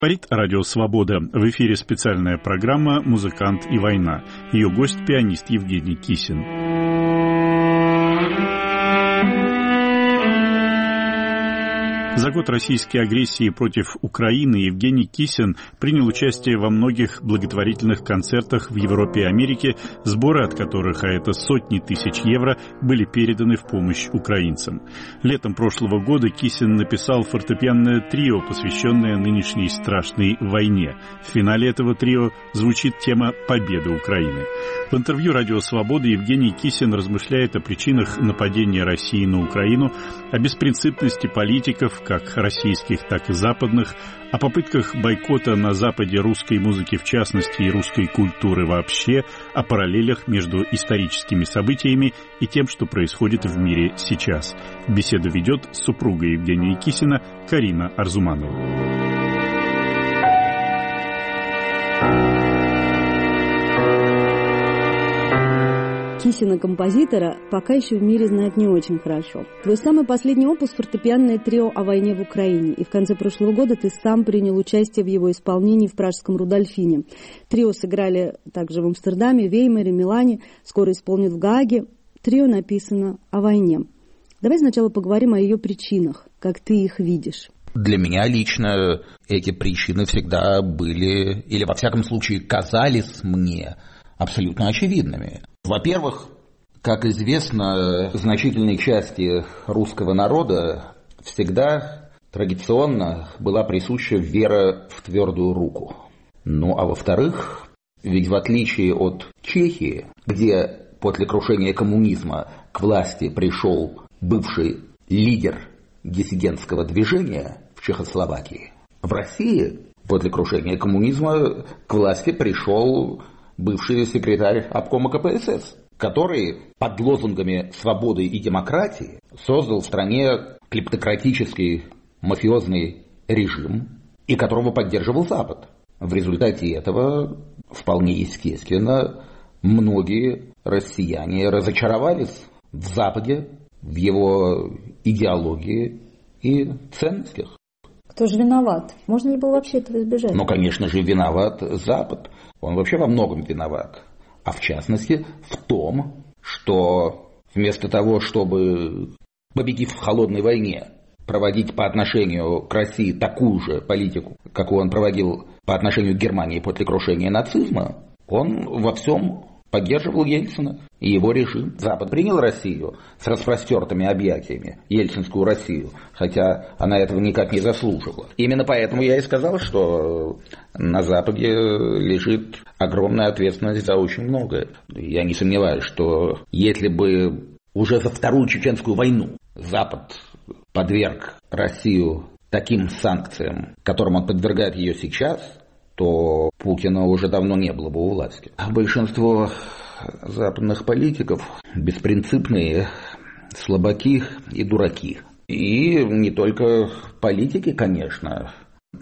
Говорит Радио Свобода. В эфире специальная программа «Музыкант и война». Ее гость – пианист Евгений Кисин. За год российской агрессии против Украины Евгений Кисин принял участие во многих благотворительных концертах в Европе и Америке, сборы от которых, а это сотни тысяч евро, были переданы в помощь украинцам. Летом прошлого года Кисин написал фортепианное трио, посвященное нынешней страшной войне. В финале этого трио звучит тема «Победы Украины». В интервью «Радио Свобода» Евгений Кисин размышляет о причинах нападения России на Украину, о беспринципности политиков, как российских, так и западных, о попытках бойкота на Западе русской музыки в частности и русской культуры вообще, о параллелях между историческими событиями и тем, что происходит в мире сейчас. Беседу ведет супруга Евгения Кисина Карина Арзуманова. Кисина, композитора, пока еще в мире знают не очень хорошо. Твой самый последний опус — фортепианное трио о войне в Украине. И в конце прошлого года ты сам принял участие в его исполнении в пражском Рудольфине. Трио сыграли также в Амстердаме, Веймаре, Милане, скоро исполнят в Гааге. Трио написано о войне. Давай сначала поговорим о ее причинах, как ты их видишь. Для меня лично эти причины всегда были, или во всяком случае казались мне абсолютно очевидными. Во-первых, как известно, значительной части русского народа всегда традиционно была присуща вера в твердую руку. Ну а во-вторых, ведь в отличие от Чехии, где после крушения коммунизма к власти пришел бывший лидер диссидентского движения в Чехословакии, в России после крушения коммунизма к власти пришел бывший секретарь обкома КПСС, который под лозунгами свободы и демократии создал в стране клептократический мафиозный режим, и которого поддерживал Запад. В результате этого, вполне естественно, многие россияне разочаровались в Западе, в его идеологии и ценностях. Кто же виноват? Можно ли было вообще этого избежать? Ну, конечно же, виноват Запад. Он вообще во многом виноват. А в частности, в том, что вместо того, чтобы, победив в холодной войне, проводить по отношению к России такую же политику, какую он проводил по отношению к Германии после крушения нацизма, он во всем поддерживал Ельцина и его режим. Запад принял Россию с распростертыми объятиями, ельцинскую Россию, хотя она этого никак не заслуживала. Именно поэтому я и сказал, что на Западе лежит огромная ответственность за очень многое. Я не сомневаюсь, что если бы уже за Вторую Чеченскую войну Запад подверг Россию таким санкциям, которым он подвергает ее сейчас, то Путина уже давно не было бы у власти. А большинство западных политиков беспринципные, слабаки и дураки. И не только политики, конечно.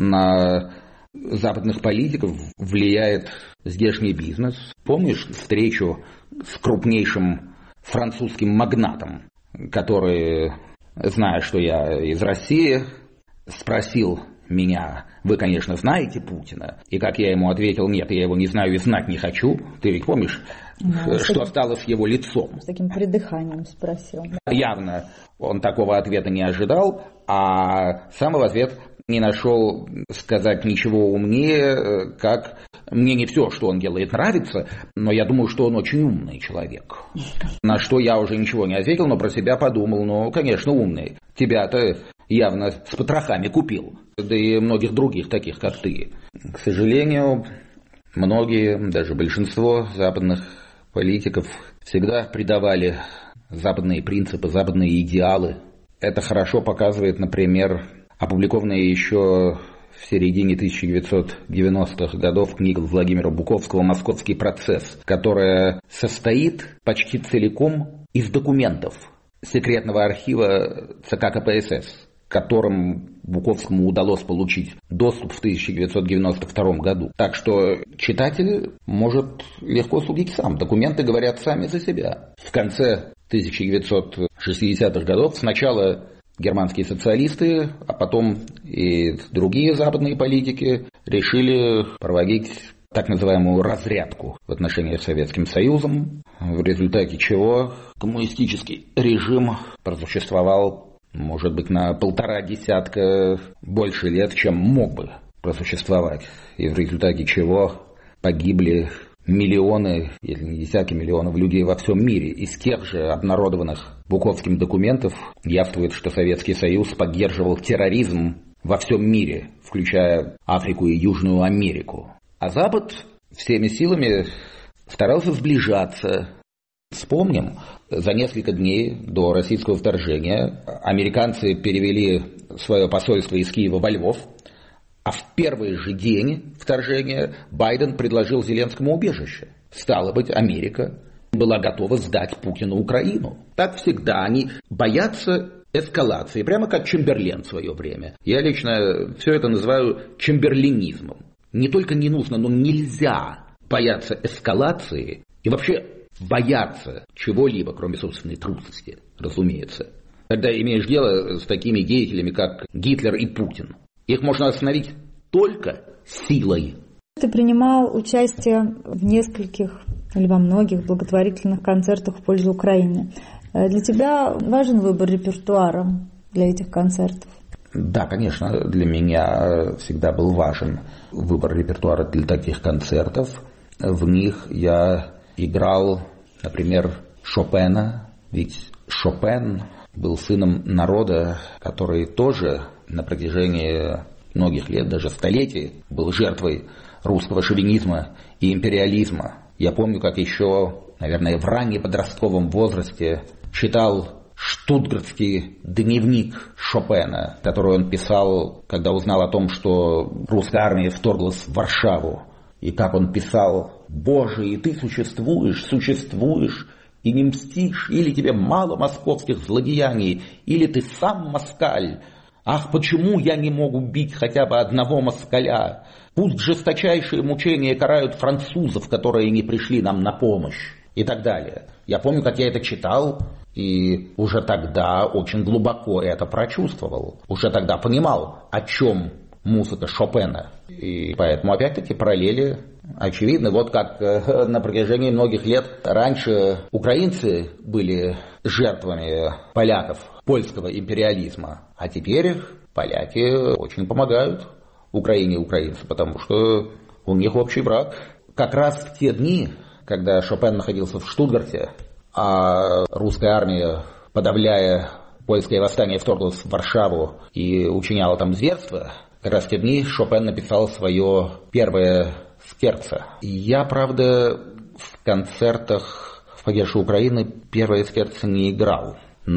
На западных политиков влияет здешний бизнес. Помнишь встречу с крупнейшим французским магнатом, который, зная, что я из России, спросил меня: вы, конечно, знаете Путина? И как я ему ответил: нет, я его не знаю и знать не хочу. Ты ведь помнишь, что стало с его лицом? С таким придыханием спросил. Явно он такого ответа не ожидал, а сам в ответ не нашел сказать ничего умнее, как: мне не все, что он делает, нравится, но я думаю, что он очень умный человек. На что я уже ничего не ответил, но про себя подумал: ну, конечно, умный. Тебя-то явно с потрохами купил, да и многих других, таких как ты. К сожалению, многие, даже большинство западных политиков всегда предавали западные принципы, западные идеалы. Это хорошо показывает, например, опубликованная еще в середине 1990-х годов книга Владимира Буковского «Московский процесс», которая состоит почти целиком из документов секретного архива ЦК КПСС, которым Буковскому удалось получить доступ в 1992 году. Так что читатель может легко судить сам. Документы говорят сами за себя. В конце 1960-х годов, с начала германские социалисты, а потом и другие западные политики решили проводить так называемую разрядку в отношении с Советским Союзом, в результате чего коммунистический режим просуществовал, может быть, на 1,5 десятка больше лет, чем мог бы просуществовать, и в результате чего погибли миллионы, если не десятки миллионов людей во всем мире. Из тех же обнародованных Буковским документов явствует, что Советский Союз поддерживал терроризм во всем мире, включая Африку и Южную Америку. А Запад всеми силами старался сближаться. Вспомним, за несколько дней до российского вторжения американцы перевели свое посольство из Киева во Львов, а в первый же день вторжения Байден предложил Зеленскому убежище. Стало быть, Америка была готова сдать Путину Украину. Так всегда они боятся эскалации, прямо как Чемберлен в свое время. Я лично все это называю чемберлинизмом. Не только не нужно, но нельзя бояться эскалации и вообще бояться чего-либо, кроме собственной трусости, разумеется. Когда имеешь дело с такими деятелями, как Гитлер и Путин. Их можно остановить только силой. Ты принимал участие в нескольких или во многих благотворительных концертах в пользу Украины. Для тебя важен выбор репертуара для этих концертов? Да, конечно, для меня всегда был важен выбор репертуара для таких концертов. В них я играл, например, Шопена, ведь Шопен был сыном народа, который тоже на протяжении многих лет, даже столетий, был жертвой русского шовинизма и империализма. Я помню, как еще, наверное, в раннем подростковом возрасте читал штутгартский дневник Шопена, который он писал, когда узнал о том, что русская армия вторглась в Варшаву. И как он писал: «Боже, и ты существуешь, и не мстишь, или тебе мало московских злодеяний, или ты сам москаль. Ах, почему я не мог убить хотя бы одного москаля? Пусть жесточайшие мучения карают французов, которые не пришли нам на помощь». И так далее. Я помню, как я это читал, и уже тогда очень глубоко это прочувствовал. Уже тогда понимал, о чем музыка Шопена. И поэтому, опять-таки, параллели очевидны. Вот как на протяжении многих лет раньше украинцы были жертвами поляков, польского империализма, а теперь поляки очень помогают Украине и украинцам, потому что у них общий враг. Как раз в те дни, когда Шопен находился в Штутгарте, а русская армия, подавляя польское восстание, вторглась в Варшаву и учиняла там зверства, как раз в те дни Шопен написал свое первое скерцо. Я, правда, в концертах в поддержку Украины первое скерцо не играл,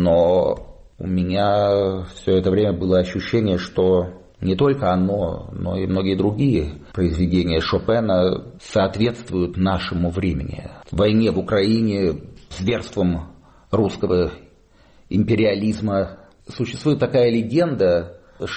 но у меня все это время было ощущение, что не только оно, но и многие другие произведения Шопена соответствуют нашему времени. Войне в Украине, зверствам русского империализма. Существует такая легенда,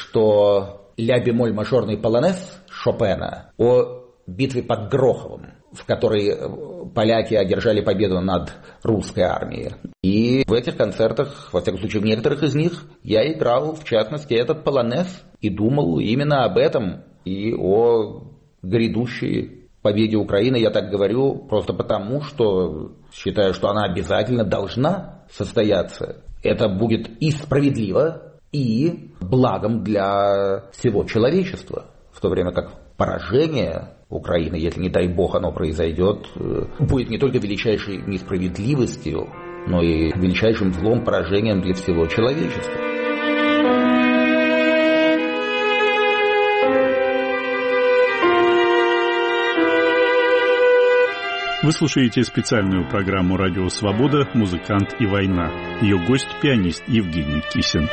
что ля-бемоль мажорный полонез Шопена о битве под Гроховым, в которой поляки одержали победу над русской армией. И в этих концертах, во всяком случае в некоторых из них, я играл, в частности, этот полонез и думал именно об этом и о грядущей победе Украины. Я так говорю просто потому, что считаю, что она обязательно должна состояться. Это будет и справедливо, и благом для всего человечества, в то время как поражение Украины, если не дай бог оно произойдет, будет не только величайшей несправедливостью, но и величайшим злом, поражением для всего человечества. Вы слушаете специальную программу «Радио Свобода. Музыкант и война». Ее гость – пианист Евгений Кисин.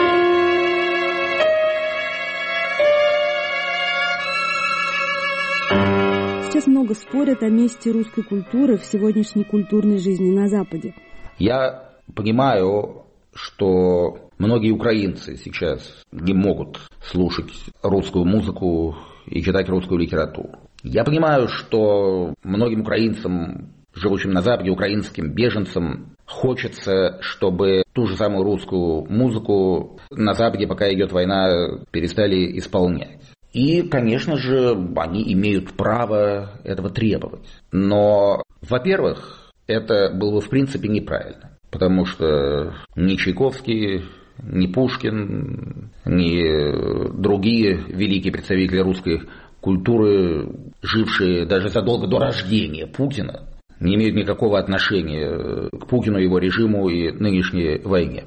Сейчас много спорят о месте русской культуры в сегодняшней культурной жизни на Западе. Я понимаю, что многие украинцы сейчас не могут слушать русскую музыку и читать русскую литературу. Я понимаю, что многим украинцам живущим на Западе, украинским беженцам, хочется, чтобы ту же самую русскую музыку на Западе, пока идет война, перестали исполнять. И, конечно же, они имеют право этого требовать. Но, во-первых, это было бы в принципе неправильно, потому что ни Чайковский, ни Пушкин, ни другие великие представители русской культуры, жившие даже задолго до рождения Путина, не имеют никакого отношения к Путину, его режиму и нынешней войне.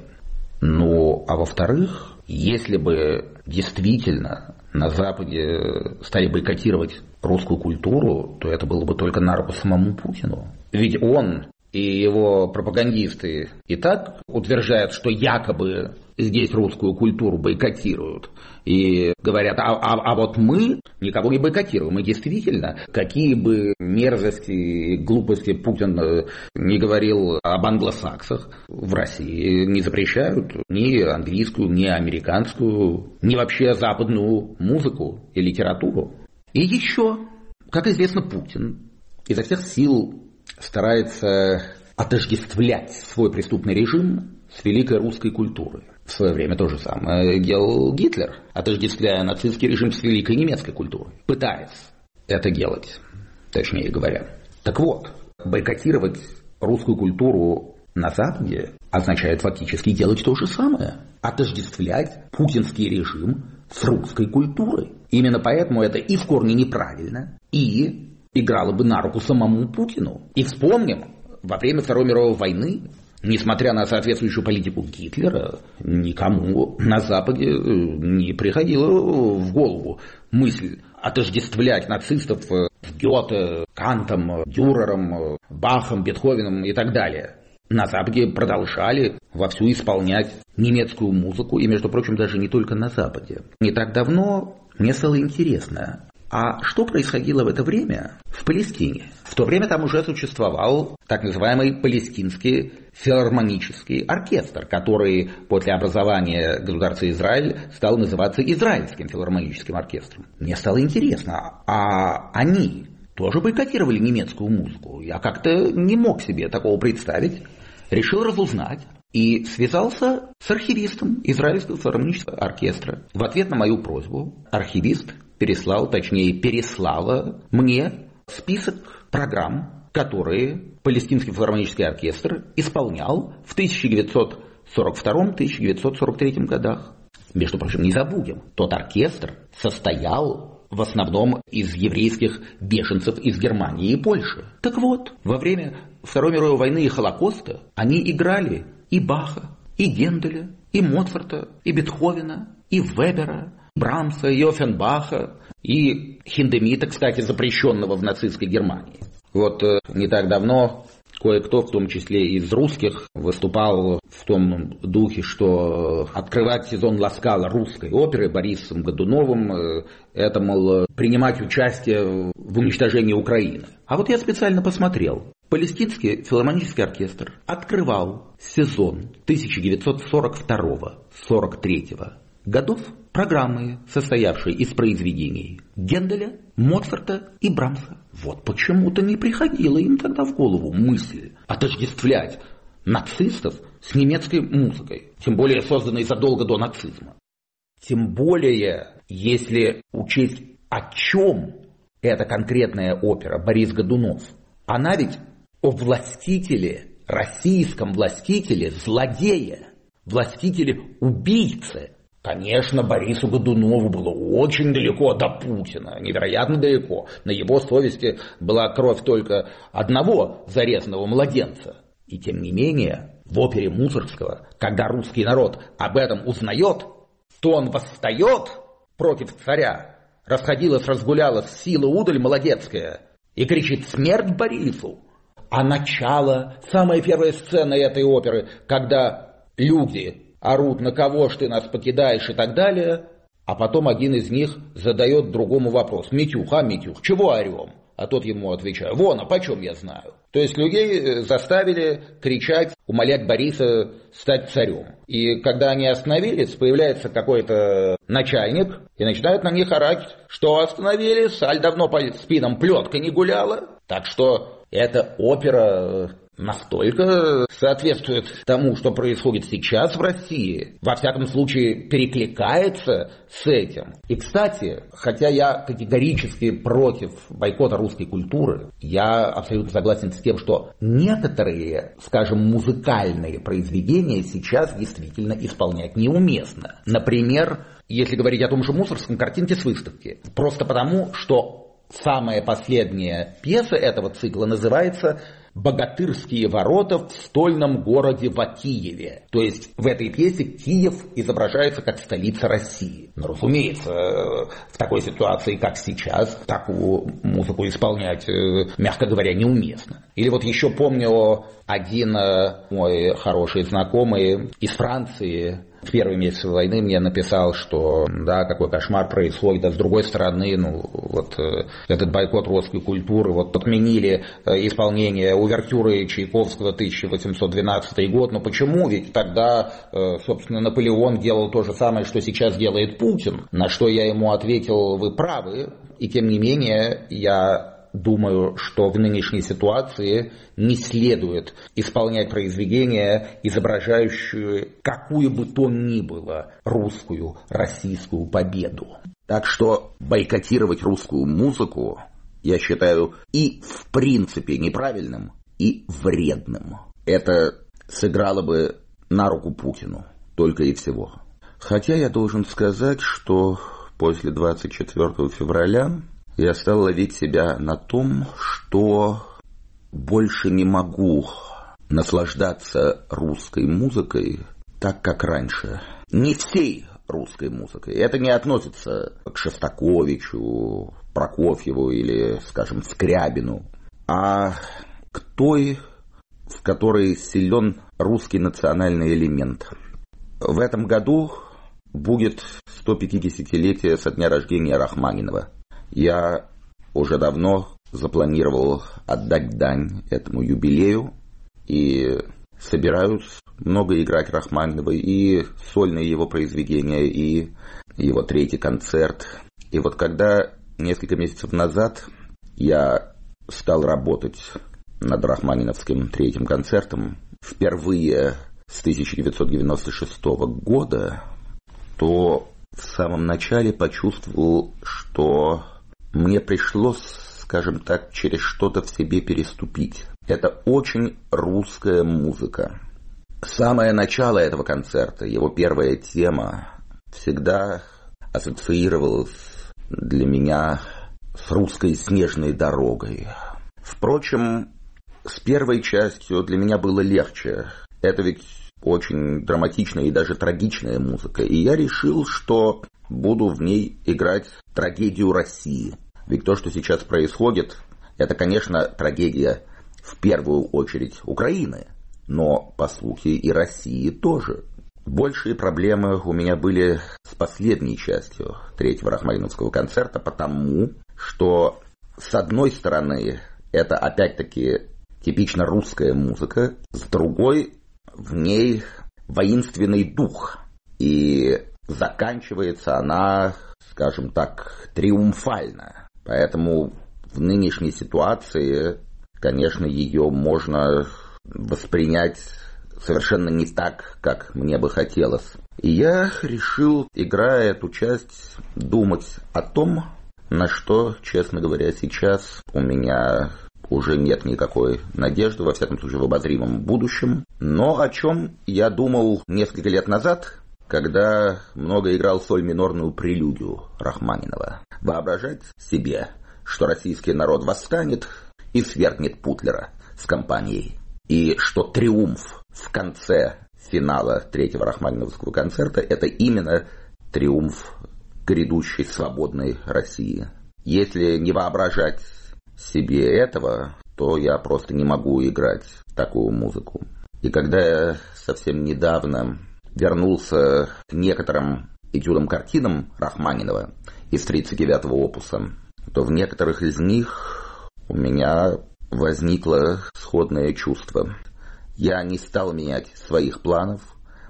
Ну, а во-вторых, если бы действительно на Западе стали бойкотировать русскую культуру, то это было бы только на руку самому Путину. Ведь он и его пропагандисты и так утверждают, что якобы здесь русскую культуру бойкотируют. И говорят, а вот мы никого не бойкотируем. И действительно, какие бы мерзости и глупости Путин не говорил об англосаксах, в России не запрещают ни английскую, ни американскую, ни вообще западную музыку и литературу. И еще, как известно, Путин изо всех сил старается отождествлять свой преступный режим с великой русской культурой. В свое время то же самое делал Гитлер, отождествляя нацистский режим с великой немецкой культурой. Пытается это делать, точнее говоря. Так вот, бойкотировать русскую культуру на Западе означает фактически делать то же самое. Отождествлять путинский режим с русской культурой. Именно поэтому это и в корне неправильно, и играло бы на руку самому Путину. И вспомним, во время Второй мировой войны, несмотря на соответствующую политику Гитлера, никому на Западе не приходила в голову мысль отождествлять нацистов с Гёте, Кантом, Дюрером, Бахом, Бетховеном и так далее. На Западе продолжали вовсю исполнять немецкую музыку, и, между прочим, даже не только на Западе. Не так давно мне стало интересно, а что происходило в это время в Палестине? В то время там уже существовал так называемый Палестинский филармонический оркестр, который после образования государства Израиль стал называться Израильским филармоническим оркестром. Мне стало интересно, а они тоже бойкотировали немецкую музыку? Я как-то не мог себе такого представить. Решил разузнать и связался с архивистом Израильского филармонического оркестра. В ответ на мою просьбу архивист переслала мне список программ, которые Палестинский филармонический оркестр исполнял в 1942-1943 годах. Между прочим, не забудем, тот оркестр состоял в основном из еврейских беженцев из Германии и Польши. Так вот, во время Второй мировой войны и Холокоста они играли и Баха, и Генделя, и Моцарта, и Бетховена, и Вебера, Брамса, и Оффенбаха, и Хиндемита, кстати, запрещенного в нацистской Германии. Вот не так давно кое-кто, в том числе из русских, выступал в том духе, что открывать сезон Ла Скала русской оперы Борисом Годуновым – это, мол, принимать участие в уничтожении Украины. А вот я специально посмотрел. Палестинский филармонический оркестр открывал сезон 1942-43 годов программы, состоявшие из произведений Генделя, Моцарта и Брамса. Вот почему-то не приходила им тогда в голову мысль отождествлять нацистов с немецкой музыкой, тем более созданной задолго до нацизма. Тем более, если учесть, о чем эта конкретная опера «Борис Годунов». Она ведь о властителе, российском властителе, злодее, властителе убийце. Конечно, Борису Годунову было очень далеко до Путина, невероятно далеко. На его совести была кровь только одного зарезанного младенца. И тем не менее, в опере Мусоргского, когда русский народ об этом узнает, то он восстает против царя. Разгулялась сила удаль молодецкая и кричит «Смерть Борису!». А начало, самая первая сцена этой оперы, когда люди орут, на кого ж ты нас покидаешь и так далее, а потом один из них задает другому вопрос. Митюх, чего орем? А тот ему отвечает, вон, а почем я знаю? То есть людей заставили кричать, умолять Бориса стать царем. И когда они остановились, появляется какой-то начальник и начинает на них орать, что остановились, аль давно по спинам плетка не гуляла. Так что эта опера настолько соответствует тому, что происходит сейчас в России, во всяком случае перекликается с этим. И, кстати, хотя я категорически против бойкота русской культуры, я абсолютно согласен с тем, что некоторые, скажем, музыкальные произведения сейчас действительно исполнять неуместно. Например, если говорить о том же Мусоргском, картинки с выставки. Просто потому, что самая последняя пьеса этого цикла называется «Богатырские ворота в стольном городе Ватиеве». То есть в этой пьесе Киев изображается как столица России. Но, разумеется, в такой ситуации, как сейчас, такую музыку исполнять, мягко говоря, неуместно. Или вот еще помню, один мой хороший знакомый из Франции в первый месяц войны мне написал, что да, какой кошмар происходит, а с другой стороны, этот бойкот русской культуры, отменили исполнение увертюры Чайковского 1812 год, но почему? Ведь тогда, собственно, Наполеон делал то же самое, что сейчас делает Путин, на что я ему ответил: вы правы, и тем не менее я думаю, что в нынешней ситуации не следует исполнять произведения, изображающие какую бы то ни было русскую, российскую победу. Так что бойкотировать русскую музыку я считаю и в принципе неправильным, и вредным. Это сыграло бы на руку Путину, только и всего. Хотя я должен сказать, что после 24 февраля я стал ловить себя на том, что больше не могу наслаждаться русской музыкой так, как раньше. Не всей русской музыкой. Это не относится к Шостаковичу, Прокофьеву или, скажем, Скрябину, а к той, в которой силен русский национальный элемент. В этом году будет 150-летие со дня рождения Рахманинова. Я уже давно запланировал отдать дань этому юбилею и собираюсь много играть Рахманинова, и сольные его произведения, и его третий концерт. И вот когда несколько месяцев назад я стал работать над рахманиновским третьим концертом впервые с 1996 года, то в самом начале почувствовал, что мне пришлось, скажем так, через что-то в себе переступить. Это очень русская музыка. Самое начало этого концерта, его первая тема, всегда ассоциировалась для меня с русской снежной дорогой. Впрочем, с первой частью для меня было легче. Это ведь очень драматичная и даже трагичная музыка. И я решил, что буду в ней играть трагедию России. Ведь то, что сейчас происходит, это, конечно, трагедия в первую очередь Украины, но, по сути, и России тоже. Большие проблемы у меня были с последней частью третьего рахманиновского концерта, потому что, с одной стороны, это опять-таки типично русская музыка, с другой, в ней воинственный дух, и заканчивается она, скажем так, триумфально. Поэтому в нынешней ситуации, конечно, ее можно воспринять совершенно не так, как мне бы хотелось. И я решил, играя эту часть, думать о том, на что, честно говоря, сейчас у меня уже нет никакой надежды, во всяком случае, в обозримом будущем. Но о чем я думал несколько лет назад, когда много играл соль-минорную прелюдию Рахманинова. Воображать себе, что российский народ восстанет и свергнет Путлера с компанией, и что триумф в конце финала третьего рахманиновского концерта — это именно триумф грядущей свободной России. Если не воображать себе этого, то я просто не могу играть такую музыку. И когда я совсем недавно вернулся к некоторым этюдам-картинам Рахманинова из 39-го опуса, то в некоторых из них у меня возникло сходное чувство. Я не стал менять своих планов,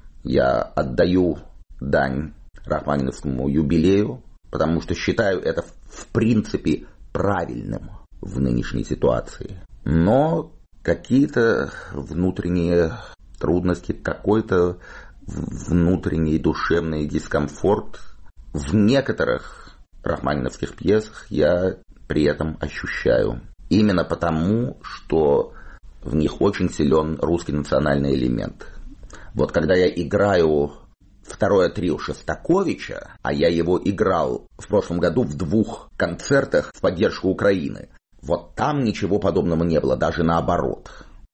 я отдаю дань рахманиновскому юбилею, потому что считаю это в принципе правильным в нынешней ситуации. но какие-то внутренние трудности, какой-то внутренний душевный дискомфорт в некоторых рахманиновских пьесах я при этом ощущаю. Именно потому, что в них очень силен русский национальный элемент. Вот когда я играю второе трио Шостаковича, а я его играл в прошлом году в 2 концертах в поддержку Украины, вот там ничего подобного не было, даже наоборот.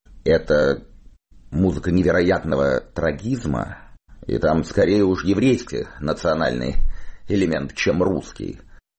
Это музыка невероятного трагизма, и там скорее уж еврейский национальный элемент, чем русский.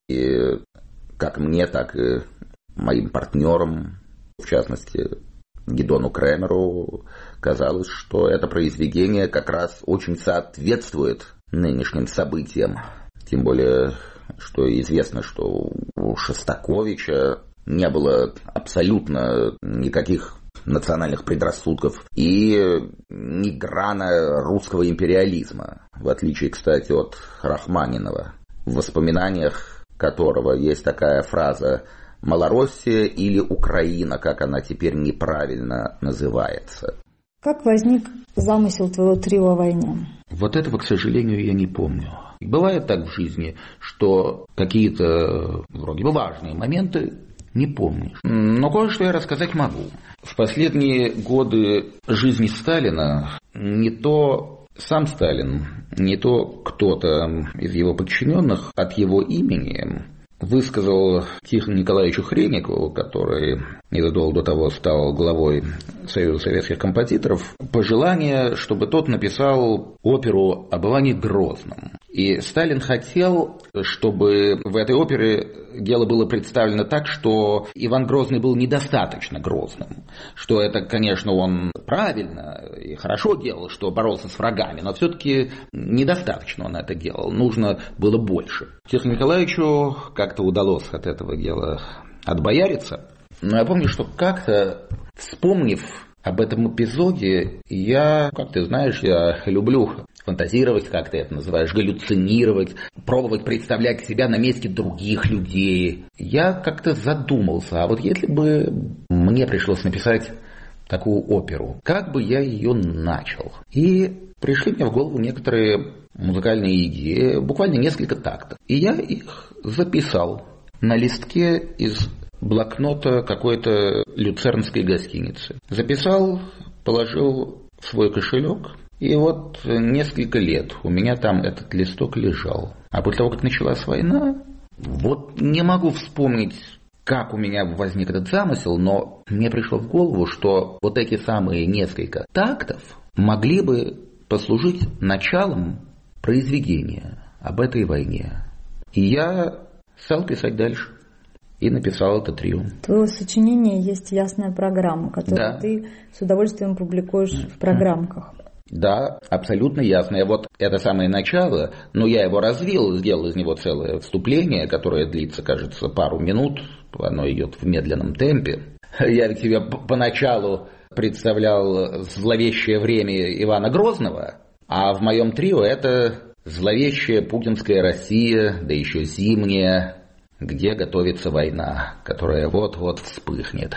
И как мне, так и моим партнерам, в частности Гидону Кремеру, казалось, что это произведение как раз очень соответствует нынешним событиям. Тем более, что известно, что у Шостаковича не было абсолютно никаких национальных предрассудков и ни грана русского империализма, в отличие, кстати, от Рахманинова, в воспоминаниях которого есть такая фраза «Малороссия» или «Украина», как она теперь неправильно называется. Как возник замысел твоего трио о войне? Вот этого, к сожалению, я не помню. Бывает так в жизни, что какие-то вроде бы важные моменты не помнишь. Но кое-что я рассказать могу. В последние годы жизни Сталина не то сам Сталин, не то кто-то из его подчиненных от его имени высказал Тихону Николаевичу Хренникову, который незадолго до того стал главой Союза советских композиторов, пожелание, чтобы тот написал оперу об Иване Грозном. И Сталин хотел, чтобы в этой опере дело было представлено так, что Иван Грозный был недостаточно грозным. Что это, конечно, он правильно и хорошо делал, что боролся с врагами, но все-таки недостаточно он это делал. Нужно было больше. Тихону Николаевичу как-то удалось от этого дела отбояриться. Но я помню, что как-то, вспомнив об этом эпизоде, я, как ты знаешь, я люблю фантазировать, как ты это называешь, галлюцинировать, пробовать представлять себя на месте других людей. Я как-то задумался, а вот если бы мне пришлось написать такую оперу, как бы я ее начал? И пришли мне в голову некоторые музыкальные идеи, буквально несколько тактов. И я их записал на листке из блокнота какой-то люцернской гостиницы. Записал, положил в свой кошелек, и вот несколько лет у меня там этот листок лежал. А после того, как началась война, вот не могу вспомнить, как у меня возник этот замысел, но мне пришло в голову, что вот эти самые несколько тактов могли бы послужить началом произведения об этой войне. И я стал писать дальше. И написал это трио. У твоего сочинения есть ясная программа, которую ты с удовольствием публикуешь в программках. Да, абсолютно ясное. Вот это самое начало, но я его развил, сделал из него целое вступление, которое длится, кажется, пару минут. Оно идет в медленном темпе. Я ведь себе поначалу представлял зловещее время Ивана Грозного, а в моем трио это зловещая путинская Россия, да еще зимняя, где готовится война, которая вот-вот вспыхнет.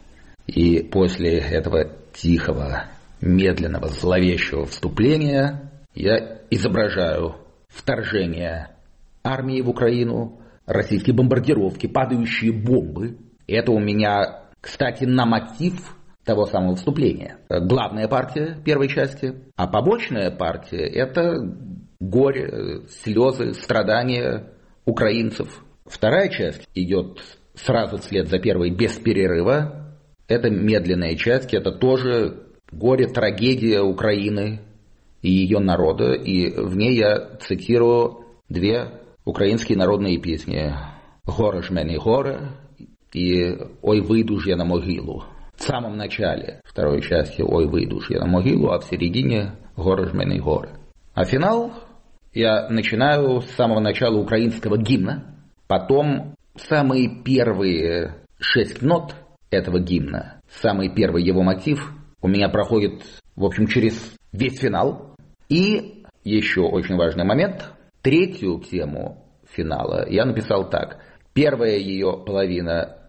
И после этого тихого, медленного, зловещего вступления я изображаю вторжение армии в Украину, российские бомбардировки, падающие бомбы. Это у меня, кстати, на мотив того самого вступления. Главная партия первой части, а побочная партия – это горе, слезы, страдания украинцев. Вторая часть идет сразу вслед за первой без перерыва. Это медленная часть, это тоже горе, трагедия Украины и ее народа. И в ней я цитирую 2 украинские народные песни «Горе ж мені горе» и «Ой, выйду ж я на могилу». В самом начале второй части «Ой, выйду ж я на могилу», а в середине «Горе ж мені горе». А финал я начинаю с самого начала украинского гимна. Потом самые первые 6 нот этого гимна, самый первый его мотив у меня проходит, в общем, через весь финал. И еще очень важный момент. 3-ю тему финала я написал так. Первая ее половина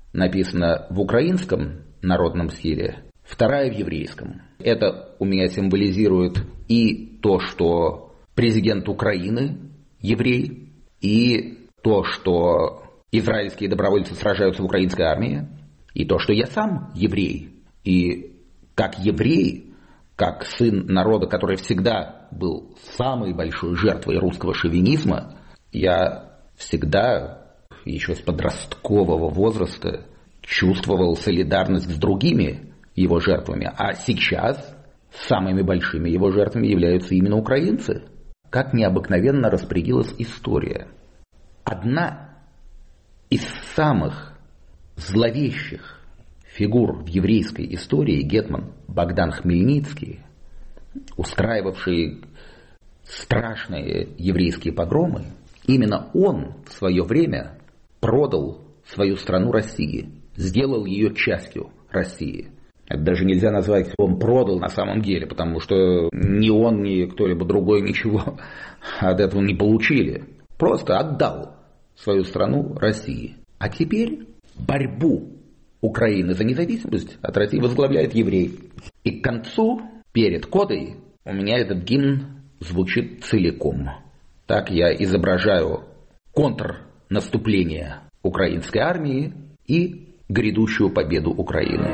написана в украинском народном стиле, вторая в еврейском. Это у меня символизирует и то, что президент Украины еврей, и то, что израильские добровольцы сражаются в украинской армии, и то, что я сам еврей. И как еврей, как сын народа, который всегда был самой большой жертвой русского шовинизма, я всегда, еще с подросткового возраста, чувствовал солидарность с другими его жертвами. А сейчас самыми большими его жертвами являются именно украинцы. Как необыкновенно распорядилась история. Одна из самых зловещих фигур в еврейской истории, гетман Богдан Хмельницкий, устраивавший страшные еврейские погромы, именно он в свое время продал свою страну России, сделал ее частью России. Это даже нельзя назвать, он продал на самом деле, потому что ни он, ни кто-либо другой ничего от этого не получили. Просто отдал свою страну России. А теперь борьбу Украины за независимость от России возглавляет еврей. И к концу, перед кодой, у меня этот гимн звучит целиком. Так я изображаю контрнаступление украинской армии и грядущую победу Украины.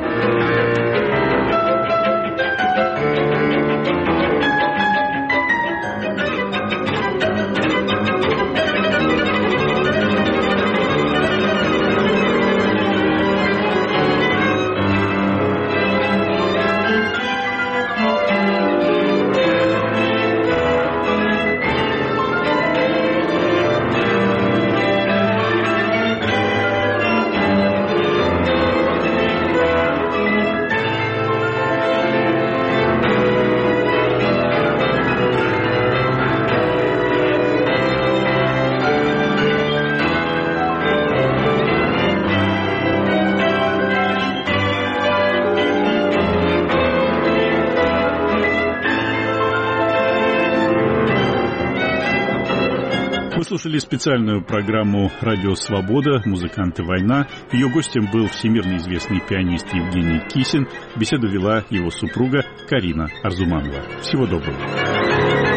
Слушали специальную программу «Радио Свобода. Музыканты. Война». Ее гостем был всемирно известный пианист Евгений Кисин. Беседу вела его супруга Карина Арзуманова. Всего доброго.